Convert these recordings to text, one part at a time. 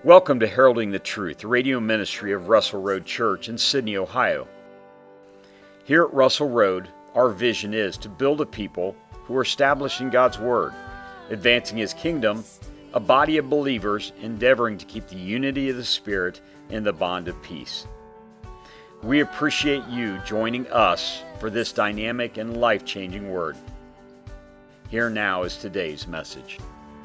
Welcome to Heralding the Truth, the radio ministry of Russell Road Church in Sydney, Ohio. Here at Russell Road, our vision is to build a people who are establishing God's Word, advancing His kingdom, a body of believers endeavoring to keep the unity of the Spirit in the bond of peace. We appreciate you joining us for this dynamic and life-changing Word. Here now is today's message.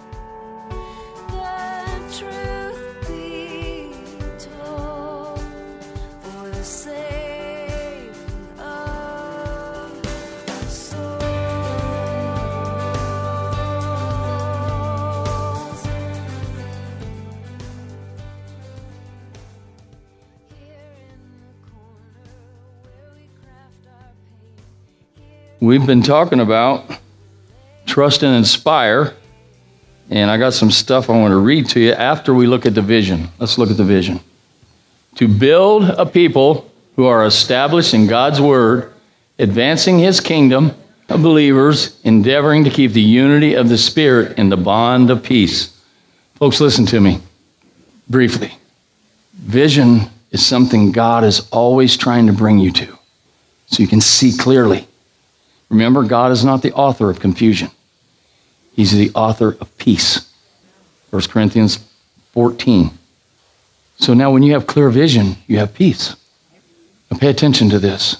We've been talking about trust and inspire, and I got some stuff I want to read to you after we look at the vision. Let's look at the vision. To build a people who are established in God's Word, advancing His kingdom of believers, endeavoring to keep the unity of the Spirit in the bond of peace. Folks, listen to me briefly. Vision is something God is always trying to bring you to, so you can see clearly. Remember, God is not the author of confusion. He's the author of peace. 1 Corinthians 14. So now when you have clear vision, you have peace. Now pay attention to this.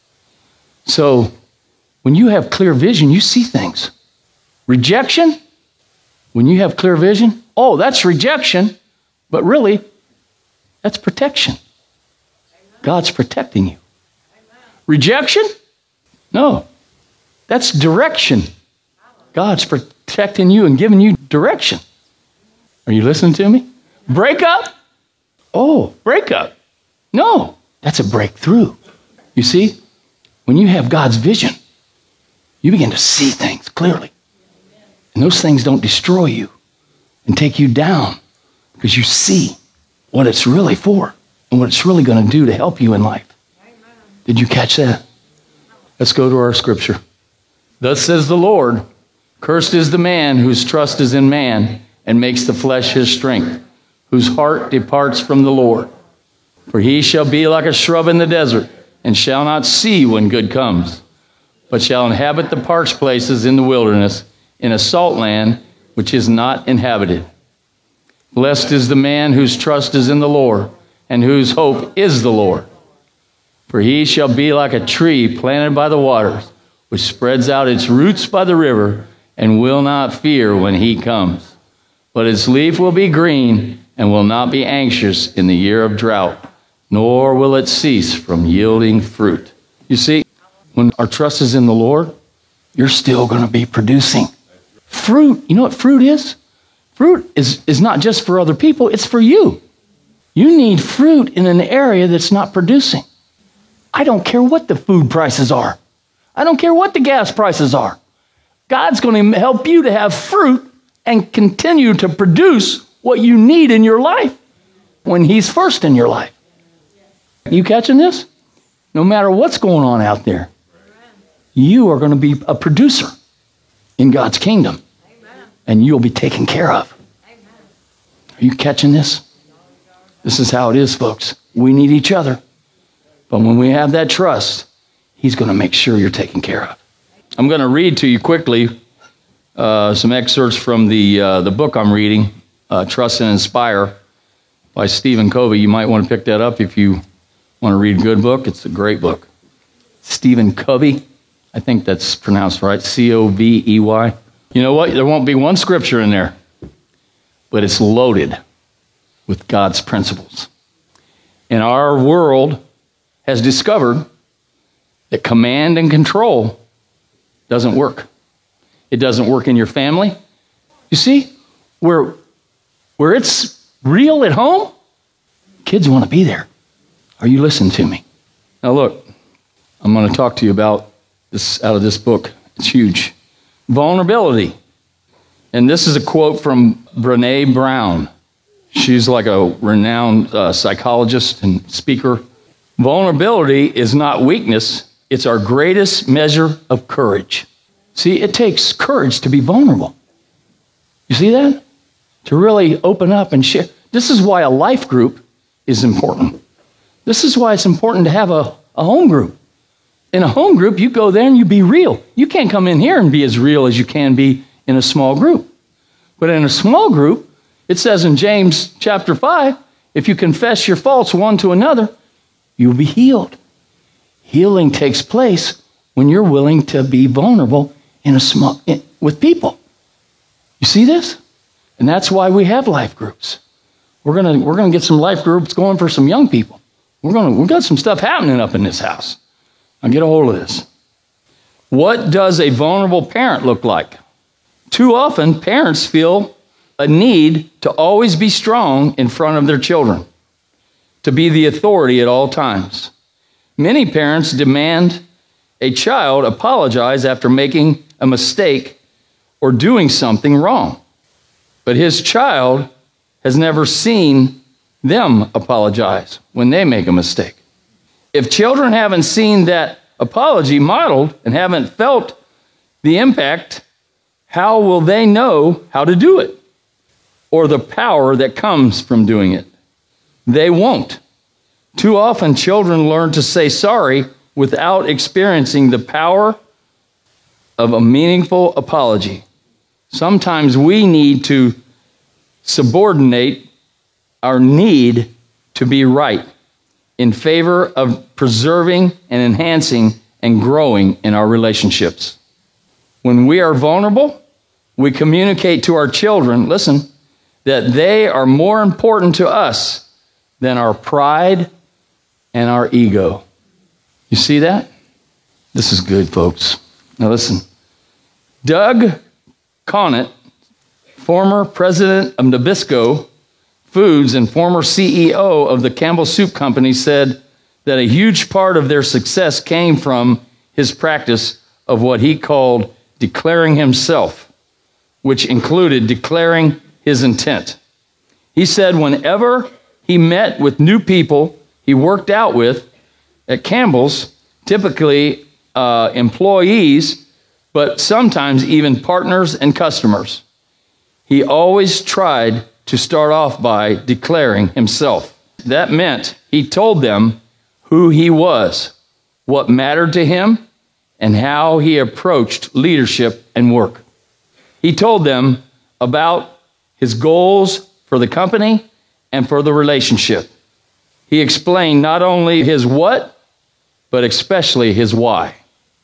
So when you have clear vision, you see things. Rejection, when you have clear vision, oh, that's rejection, but really, that's protection. God's protecting you. Rejection? No. That's direction. God's protecting you and giving you direction. Are you listening to me? Breakup? Oh, breakup. No, that's a breakthrough. You see, when you have God's vision, you begin to see things clearly. And those things don't destroy you and take you down because you see what it's really for and what it's really going to do to help you in life. Did you catch that? Let's go to our scripture. Thus says the Lord, cursed is the man whose trust is in man and makes the flesh his strength, whose heart departs from the Lord. For he shall be like a shrub in the desert and shall not see when good comes, but shall inhabit the parched places in the wilderness, in a salt land which is not inhabited. Blessed is the man whose trust is in the Lord and whose hope is the Lord. For he shall be like a tree planted by the waters, which spreads out its roots by the river and will not fear when heat comes. But its leaf will be green and will not be anxious in the year of drought, nor will it cease from yielding fruit. You see, when our trust is in the Lord, you're still going to be producing fruit. You know what fruit is? Fruit is not just for other people, it's for you. You need fruit in an area that's not producing. I don't care what the food prices are. I don't care what the gas prices are. God's going to help you to have fruit and continue to produce what you need in your life when He's first in your life. You catching this? No matter what's going on out there, you are going to be a producer in God's kingdom, and you'll be taken care of. Are you catching this? This is how it is, folks. We need each other. But when we have that trust, He's going to make sure you're taken care of. I'm going to read to you quickly some excerpts from the book I'm reading, Trust and Inspire by Stephen Covey. You might want to pick that up if you want to read a good book. It's a great book. Stephen Covey, I think that's pronounced right, C-O-V-E-Y. You know what? There won't be one scripture in there, but it's loaded with God's principles. And our world has discovered that command and control doesn't work. It doesn't work in your family. You see, where it's real at home, kids want to be there. Are you listening to me? Now look, I'm going to talk to you about this out of this book. It's huge. Vulnerability. And this is a quote from Brené Brown. She's like a renowned psychologist and speaker. Vulnerability is not weakness. It's our greatest measure of courage. See, it takes courage to be vulnerable. You see that? To really open up and share. This is why a life group is important. This is why it's important to have a home group. In a home group, you go there and you be real. You can't come in here and be as real as you can be in a small group. But in a small group, it says in James chapter 5, if you confess your faults one to another, you'll be healed. Healing takes place when you're willing to be vulnerable with people. You see this? And that's why we have life groups. We're gonna get some life groups going for some young people. We've got some stuff happening up in this house. Now get a hold of this. What does a vulnerable parent look like? Too often, parents feel a need to always be strong in front of their children, to be the authority at all times. Many parents demand a child apologize after making a mistake or doing something wrong, but his child has never seen them apologize when they make a mistake. If children haven't seen that apology modeled and haven't felt the impact, how will they know how to do it or the power that comes from doing it? They won't. Too often, children learn to say sorry without experiencing the power of a meaningful apology. Sometimes we need to subordinate our need to be right in favor of preserving and enhancing and growing in our relationships. When we are vulnerable, we communicate to our children, listen, that they are more important to us than our pride and our ego. You see that? This is good, folks. Now listen. Doug Conant, former president of Nabisco Foods and former CEO of the Campbell Soup Company, said that a huge part of their success came from his practice of what he called declaring himself, which included declaring his intent. He said whenever he met with new people he worked out with at Campbell's, typically employees, but sometimes even partners and customers, he always tried to start off by declaring himself. That meant he told them who he was, what mattered to him, and how he approached leadership and work. He told them about his goals for the company and for the relationship. He explained not only his what, but especially his why.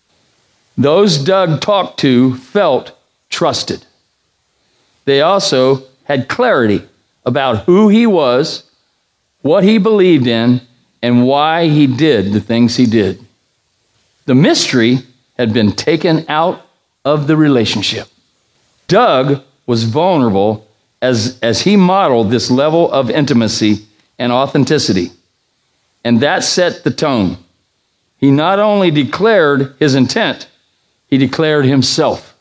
Those Doug talked to felt trusted. They also had clarity about who he was, what he believed in, and why he did the things he did. The mystery had been taken out of the relationship. Doug was vulnerable as he modeled this level of intimacy and authenticity, and that set the tone. He not only declared his intent, he declared himself,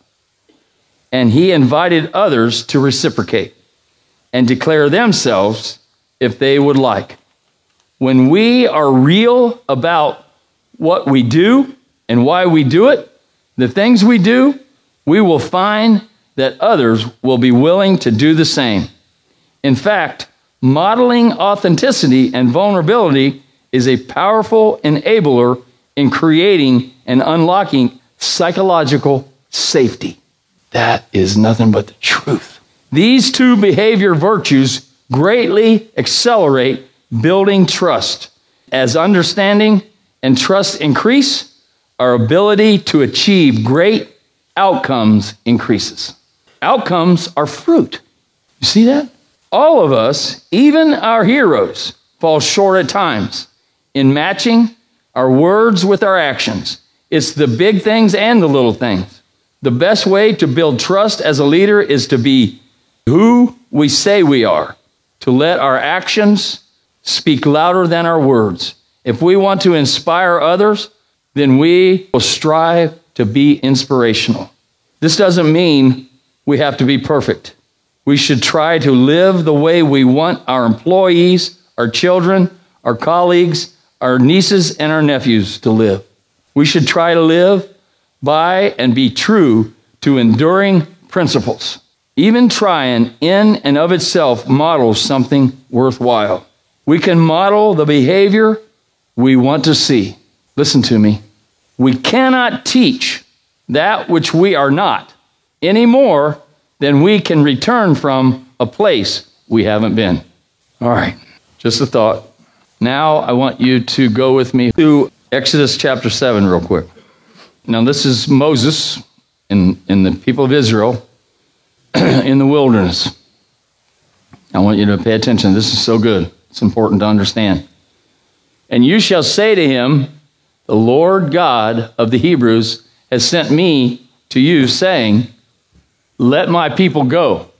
and he invited others to reciprocate and declare themselves if they would like. When we are real about what we do and why we do it, the things we do, we will find that others will be willing to do the same. In fact, modeling authenticity and vulnerability is a powerful enabler in creating and unlocking psychological safety. That is nothing but the truth. These two behavior virtues greatly accelerate building trust. As understanding and trust increase, our ability to achieve great outcomes increases. Outcomes are fruit. You see that? All of us, even our heroes, fall short at times in matching our words with our actions. It's the big things and the little things. The best way to build trust as a leader is to be who we say we are, to let our actions speak louder than our words. If we want to inspire others, then we will strive to be inspirational. This doesn't mean we have to be perfect. We should try to live the way we want our employees, our children, our colleagues, our nieces and our nephews to live. We should try to live by and be true to enduring principles. Even trying in and of itself models something worthwhile. We can model the behavior we want to see. Listen to me. We cannot teach that which we are not any more than we can return from a place we haven't been. All right, just a thought. Now I want you to go with me to Exodus chapter 7 real quick. Now this is Moses and the people of Israel in the wilderness. I want you to pay attention. This is so good. It's important to understand. And you shall say to him, the Lord God of the Hebrews has sent me to you, saying, let my people go,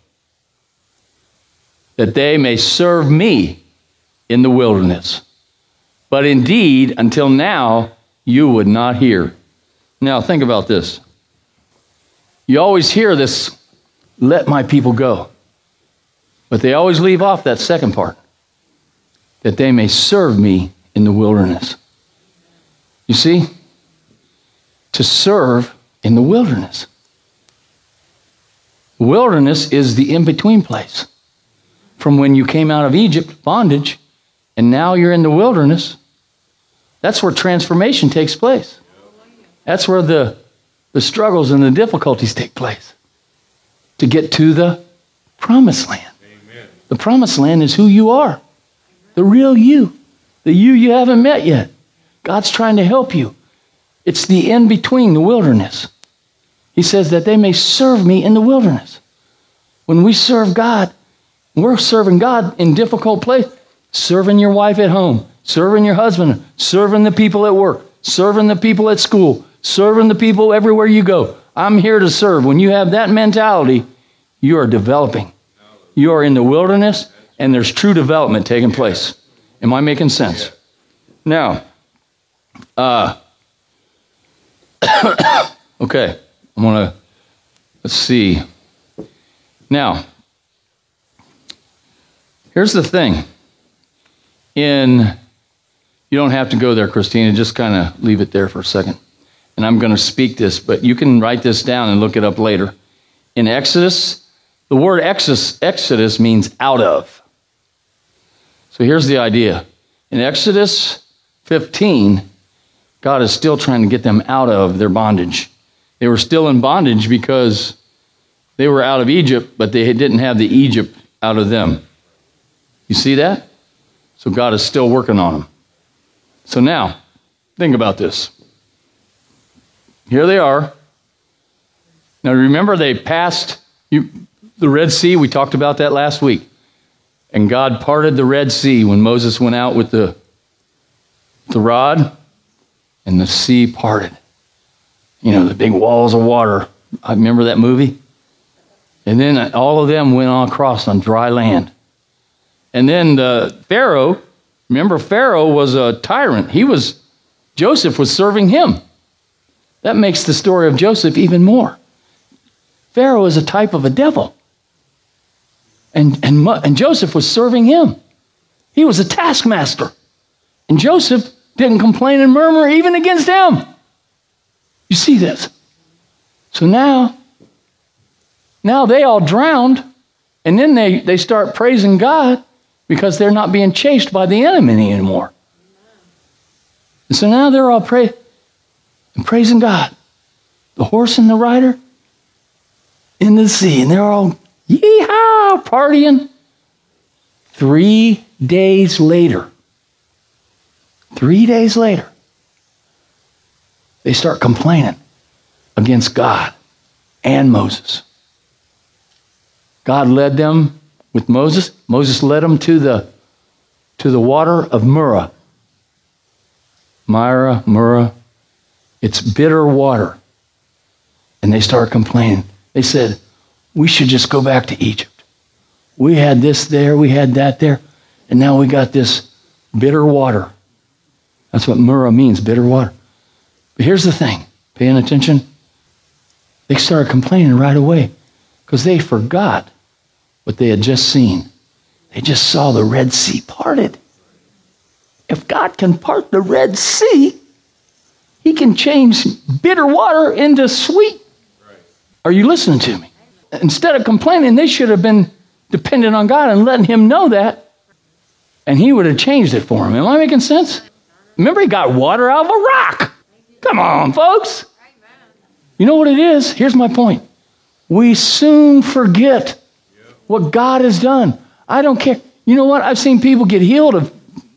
that they may serve me in the wilderness. But indeed, until now, you would not hear. Now, think about this. You always hear this, let my people go. But they always leave off that second part, that they may serve me in the wilderness. You see, to serve in the wilderness. The wilderness is the in-between place. From when you came out of Egypt, bondage, and now you're in the wilderness. That's where transformation takes place. That's where the struggles and the difficulties take place to get to the promised land. Amen. The promised land is who you are, the real you, the you haven't met yet. God's trying to help you. It's the in-between, the wilderness. He says that they may serve me in the wilderness. When we serve God, we're serving God in difficult places. Serving your wife at home, serving your husband, serving the people at work, serving the people at school, serving the people everywhere you go. I'm here to serve. When you have that mentality, you are developing. You are in the wilderness, and there's true development taking place. Am I making sense? Now, okay, let's see. Now, here's the thing. You don't have to go there, Christina, just kind of leave it there for a second. And I'm going to speak this, but you can write this down and look it up later. In Exodus, the word Exodus means out of. So here's the idea. In Exodus 15, God is still trying to get them out of their bondage. They were still in bondage because they were out of Egypt, but they didn't have the Egypt out of them. You see that? So God is still working on them. So now, think about this. Here they are. Now remember, they passed the Red Sea. We talked about that last week. And God parted the Red Sea when Moses went out with the rod, and the sea parted. You know, the big walls of water. I remember that movie. And then all of them went across on dry land. And then Pharaoh, remember Pharaoh was a tyrant. Joseph was serving him. That makes the story of Joseph even more. Pharaoh is a type of a devil. And Joseph was serving him. He was a taskmaster. And Joseph didn't complain and murmur even against him. You see this? So now they all drowned, and then they start praising God because they're not being chased by the enemy anymore. And so now they're all praising God. The horse and the rider in the sea, and they're all yee-haw, partying. 3 days later, they start complaining against God and Moses. God led them with Moses. Moses led them to the water of Murrah. Murrah. It's bitter water. And they start complaining. They said, we should just go back to Egypt. We had this there, we had that there, and now we got this bitter water. That's what Murrah means, bitter water. But here's the thing, paying attention. They started complaining right away because they forgot what they had just seen. They just saw the Red Sea parted. If God can part the Red Sea, he can change bitter water into sweet. Right. Are you listening to me? instead of complaining, they should have been dependent on God and letting him know that. And he would have changed it for him. Am I making sense? Remember, he got water out of a rock. Come on, folks. You know what it is? Here's my point. We soon forget what God has done. I don't care. You know what? I've seen people get healed of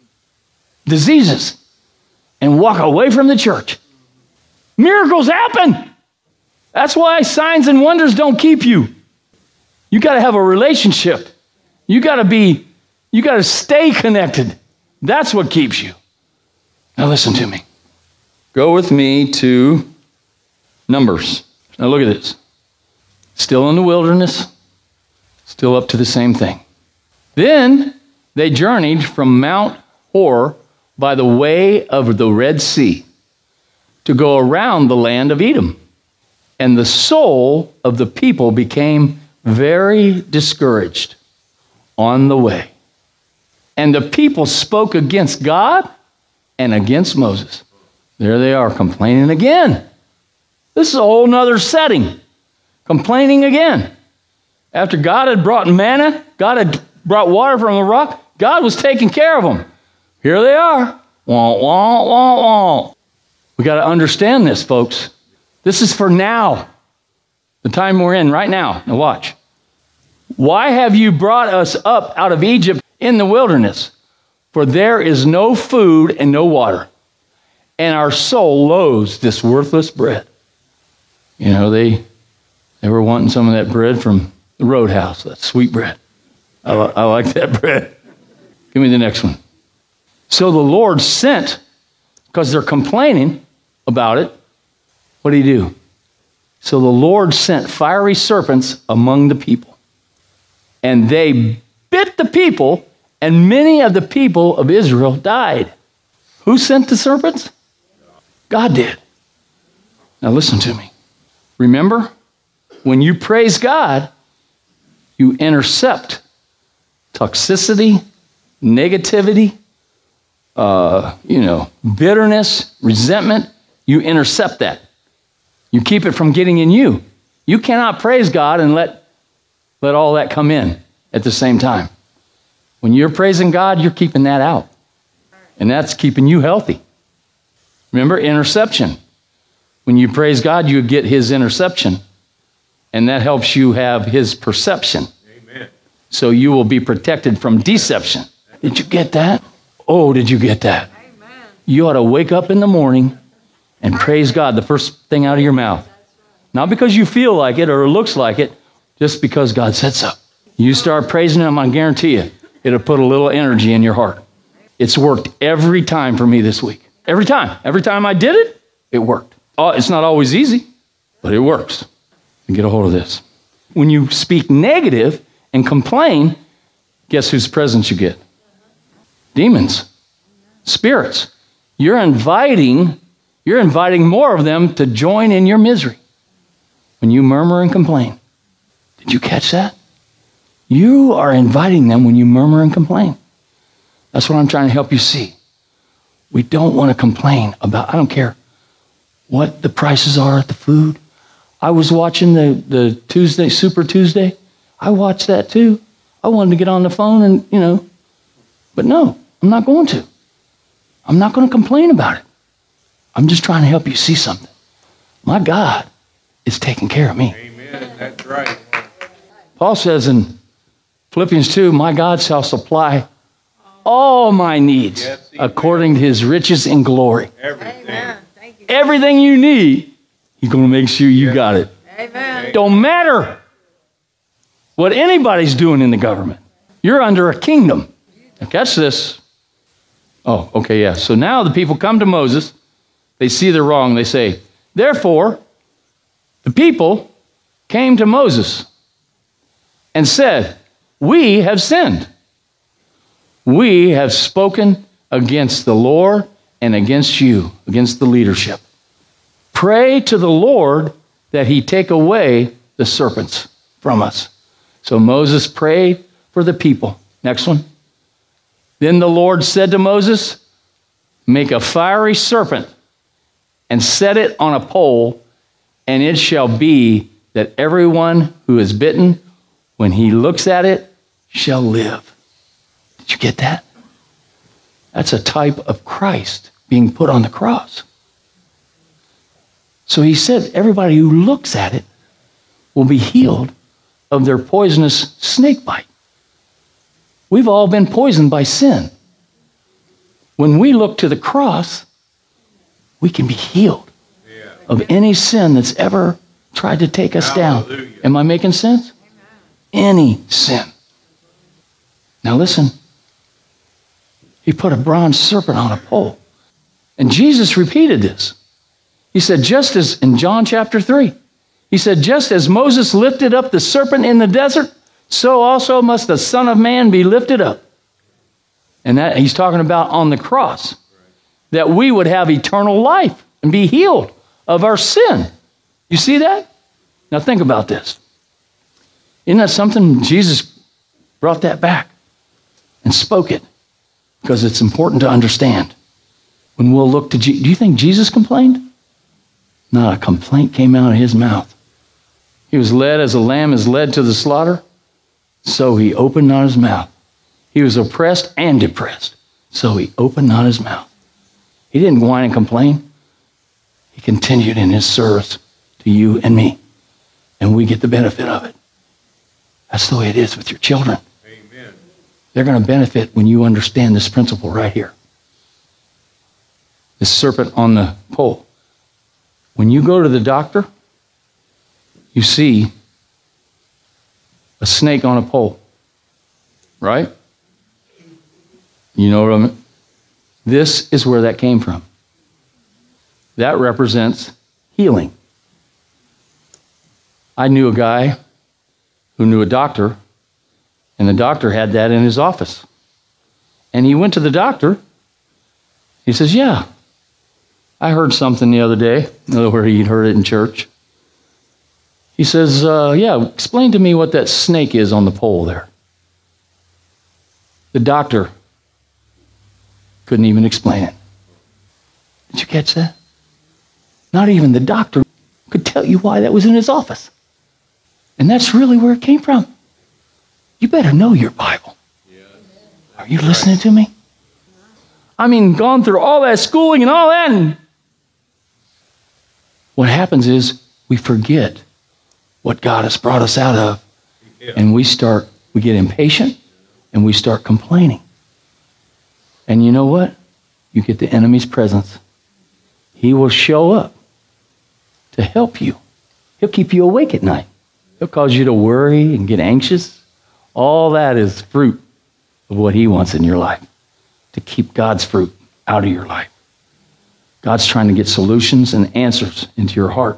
diseases and walk away from the church. Miracles happen. That's why signs and wonders don't keep you. You got to have a relationship. You got to stay connected. That's what keeps you. Now listen to me. Go with me to Numbers. Now look at this. Still in the wilderness, still up to the same thing. Then they journeyed from Mount Hor by the way of the Red Sea to go around the land of Edom. And the soul of the people became very discouraged on the way. And the people spoke against God and against Moses. There they are, complaining again. This is a whole nother setting. Complaining again. After God had brought manna, God had brought water from the rock, God was taking care of them. Here they are. Wah, wah, wah, wah. We got to understand this, folks. This is for now. The time we're in right now. Now watch. Why have you brought us up out of Egypt in the wilderness? For there is no food and no water. And our soul loathes this worthless bread. You know, they were wanting some of that bread from the Roadhouse, that sweet bread. I like that bread. Give me the next one. So the Lord sent, because they're complaining about it, what did he do? So the Lord sent fiery serpents among the people. And they bit the people, and many of the people of Israel died. Who sent the serpents? God did. Now listen to me. Remember, when you praise God, you intercept toxicity, negativity, bitterness, resentment. You intercept that. You keep it from getting in you. You cannot praise God and let all that come in at the same time. When you're praising God, you're keeping that out. And that's keeping you healthy. Remember, interception. When you praise God, you get his interception. And that helps you have his perception. Amen. So you will be protected from deception. Did you get that? Oh, did you get that? Amen. You ought to wake up in the morning and praise God the first thing out of your mouth. Not because you feel like it or it looks like it, just because God said so. You start praising him, I guarantee you, it'll put a little energy in your heart. It's worked every time for me this week. Every time. Every time I did it, it worked. It's not always easy, but it works. And get a hold of this. When you speak negative and complain, guess whose presence you get? Demons. Spirits. You're inviting more of them to join in your misery when you murmur and complain. Did you catch that? You are inviting them when you murmur and complain. That's what I'm trying to help you see. We don't want to complain about, I don't care what the prices are at the food. I was watching the Tuesday, Super Tuesday. I watched that too. I wanted to get on the phone and, but no, I'm not going to. I'm not going to complain about it. I'm just trying to help you see something. My God is taking care of me. Amen. That's right. Paul says in Philippians 2, my God shall supply all my needs according to his riches in glory. Everything. Everything you need, he's going to make sure you got it. Amen. Don't matter what anybody's doing in the government. You're under a kingdom. Now catch this. Oh, okay, yeah. So now the people come to Moses. They see they're wrong. They say, therefore, the people came to Moses and said, we have sinned. We have spoken against the Lord and against you, against the leadership. Pray to the Lord that he take away the serpents from us. So Moses prayed for the people. Next one. Then the Lord said to Moses, make a fiery serpent and set it on a pole, and it shall be that everyone who is bitten, when he looks at it, shall live. Did you get that? That's a type of Christ being put on the cross. So he said everybody who looks at it will be healed of their poisonous snake bite. We've all been poisoned by sin. When we look to the cross, we can be healed of any sin that's ever tried to take us down. Am I making sense? Any sin. Now listen. He put a bronze serpent on a pole. And Jesus repeated this. He said, just as in John chapter 3, he said, just as Moses lifted up the serpent in the desert, so also must the Son of Man be lifted up. And that he's talking about on the cross, that we would have eternal life and be healed of our sin. You see that? Now think about this. Isn't that something? Jesus brought that back and spoke it because it's important to understand. When we'll look to Jesus, do you think Jesus complained? Not a complaint came out of his mouth. He was led as a lamb is led to the slaughter, so he opened not his mouth. He was oppressed and depressed, so he opened not his mouth. He didn't whine and complain. He continued in his service to you and me, and we get the benefit of it. That's the way it is with your children. Amen. They're going to benefit when you understand this principle right here. This serpent on the pole. When you go to the doctor, you see a snake on a pole, right? You know what I mean? This is where that came from. That represents healing. I knew a guy who knew a doctor, and the doctor had that in his office. And he went to the doctor. He says, yeah, I heard something the other day, where he'd heard it in church. He says, yeah, explain to me what that snake is on the pole there. The doctor couldn't even explain it. Did you catch that? Not even the doctor could tell you why that was in his office. And that's really where it came from. You better know your Bible. Yes. Are you listening to me? I mean, gone through all that schooling and all that. And what happens is we forget what God has brought us out of. Yeah. And we get impatient and we start complaining. And you know what? You get the enemy's presence. He will show up to help you. He'll keep you awake at night. He'll cause you to worry and get anxious. All that is fruit of what he wants in your life, to keep God's fruit out of your life. God's trying to get solutions and answers into your heart.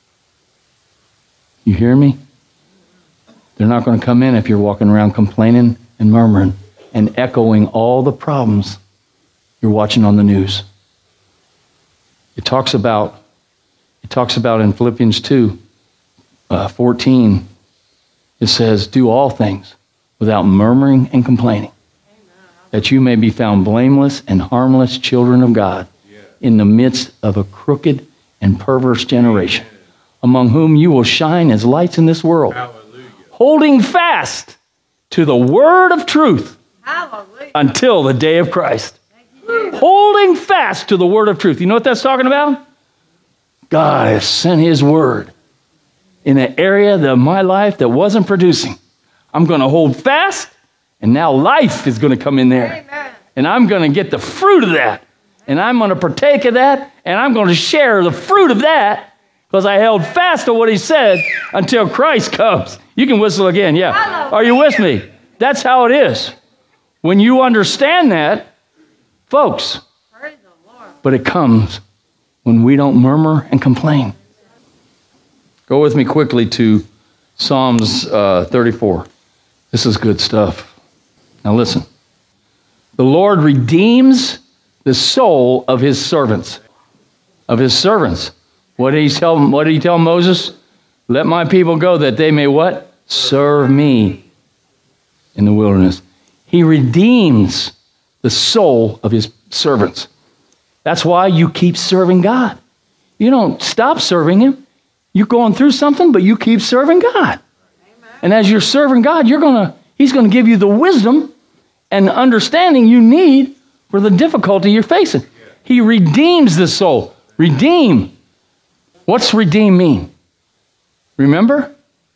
You hear me? They're not going to come in if you're walking around complaining and murmuring and echoing all the problems you're watching on the news. It talks about in Philippians 2:14, it says, do all things without murmuring and complaining, that you may be found blameless and harmless children of God in the midst of a crooked and perverse generation, among whom you will shine as lights in this world, Hallelujah. holding fast to the word of truth Hallelujah. until the day of Christ. Holding fast to the word of truth. You know what that's talking about? God has sent his word in an area of my life that wasn't producing. I'm going to hold fast, and now life is going to come in there. Amen. And I'm going to get the fruit of that. And I'm going to partake of that, and I'm going to share the fruit of that because I held fast to what he said until Christ comes. You can whistle again, yeah. Hallelujah. Are you with me? That's how it is. When you understand that, folks, Praise the Lord. but it comes when we don't murmur and complain. Go with me quickly to Psalms 34. This is good stuff. Now listen. The Lord redeems the soul of his servants. Of his servants. What did he tell Moses? Let my people go that they may what? Serve me in the wilderness. He redeems the soul of his servants. That's why you keep serving God. You don't stop serving him. You're going through something, but you keep serving God. And as you're serving God, He's going to give you the wisdom and understanding you need for the difficulty you're facing. He redeems the soul. Redeem. What's redeem mean? Remember?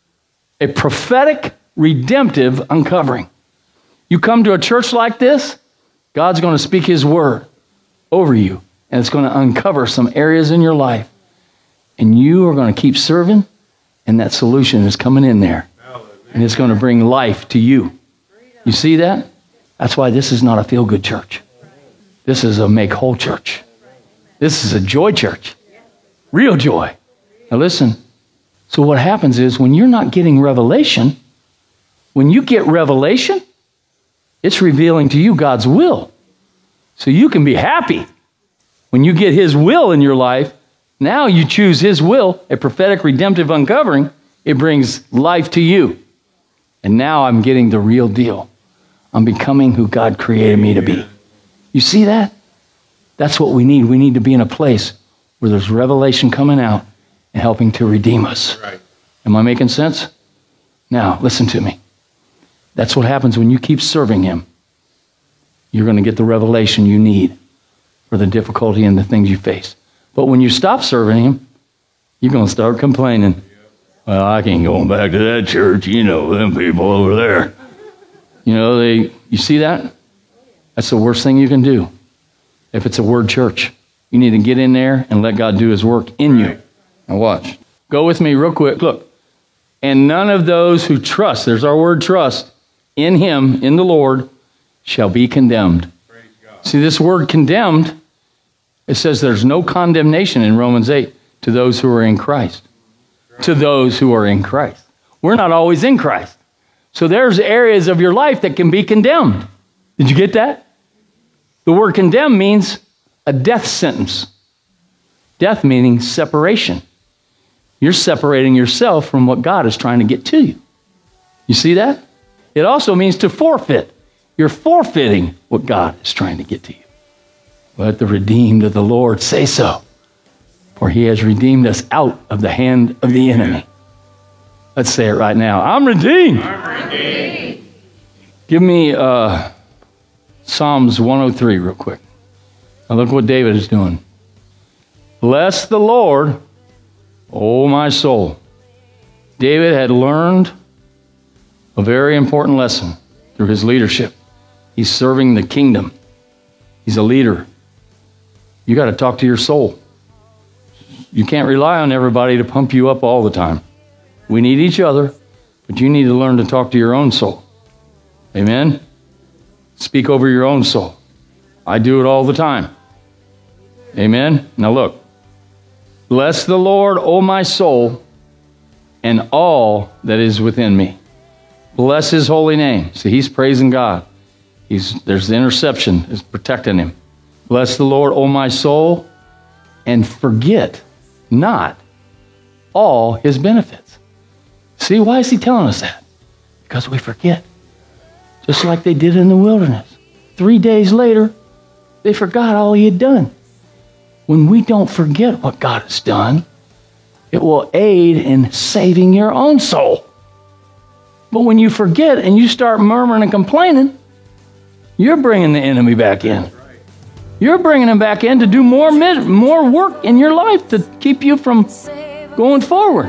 A prophetic, redemptive uncovering. You come to a church like this, God's going to speak His word over you, and it's going to uncover some areas in your life. And you are going to keep serving, and that solution is coming in there. And it's going to bring life to you. You see that? That's why this is not a feel-good church. This is a make-whole church. This is a joy church. Real joy. Now listen. So what happens is when you're not getting revelation, when you get revelation, it's revealing to you God's will. So you can be happy. When you get His will in your life, now you choose His will, a prophetic redemptive uncovering, it brings life to you. And now I'm getting the real deal. I'm becoming who God created me to be. You see that? That's what we need. We need to be in a place where there's revelation coming out and helping to redeem us. Right. Am I making sense? Now, listen to me. That's what happens when you keep serving Him. You're going to get the revelation you need for the difficulty and the things you face. But when you stop serving Him, you're going to start complaining. Well, I can't go back to that church. You know, them people over there. You know, you see that? That's the worst thing you can do. If it's a word church, you need to get in there and let God do His work in you. Now watch. Go with me real quick. Look. And none of those who trust, there's our word trust, in Him, in the Lord, shall be condemned. Praise God. See, this word condemned, it says there's no condemnation in Romans 8 to those who are in Christ. To those who are in Christ. We're not always in Christ. So there's areas of your life that can be condemned. Did you get that? The word condemn means a death sentence. Death meaning separation. You're separating yourself from what God is trying to get to you. You see that? It also means to forfeit. You're forfeiting what God is trying to get to you. Let the redeemed of the Lord say so. For He has redeemed us out of the hand of the enemy. Let's say it right now. I'm redeemed. I'm redeemed. Give me Psalms 103 real quick. Now look what David is doing. Bless the Lord, O my soul. David had learned a very important lesson through his leadership. He's serving the kingdom. He's a leader. You got to talk to your soul. You can't rely on everybody to pump you up all the time. We need each other, but you need to learn to talk to your own soul. Amen? Speak over your own soul. I do it all the time. Amen? Now look. Bless the Lord, O my soul, and all that is within me. Bless His holy name. See, he's praising God. There's the interception is protecting him. Bless the Lord, O my soul, and forget not all His benefits. See, why is He telling us that? Because we forget. Just like they did in the wilderness. 3 days later, they forgot all He had done. When we don't forget what God has done, it will aid in saving your own soul. But when you forget and you start murmuring and complaining, you're bringing the enemy back in. You're bringing him back in to do more work in your life to keep you from going forward.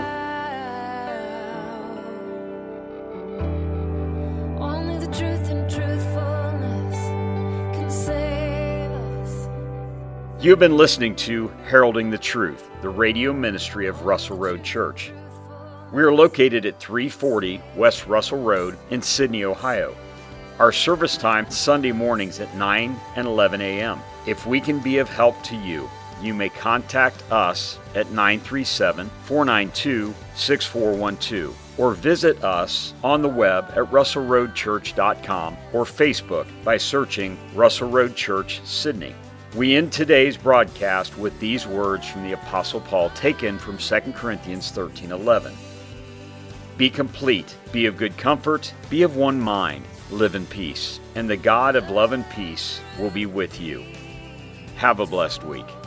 Only the truth and truthfulness can save us. You have been listening to Heralding the Truth, the radio ministry of Russell Road Church. We are located at 340 West Russell Road in Sydney, Ohio. Our service time Sunday mornings at 9 and 11 a.m. If we can be of help to you, you may contact us at 937-492-6412 or visit us on the web at russellroadchurch.com or Facebook by searching Russell Road Church, Sydney. We end today's broadcast with these words from the Apostle Paul taken from 2 Corinthians 13:11. Be complete, be of good comfort, be of one mind, live in peace, and the God of love and peace will be with you. Have a blessed week.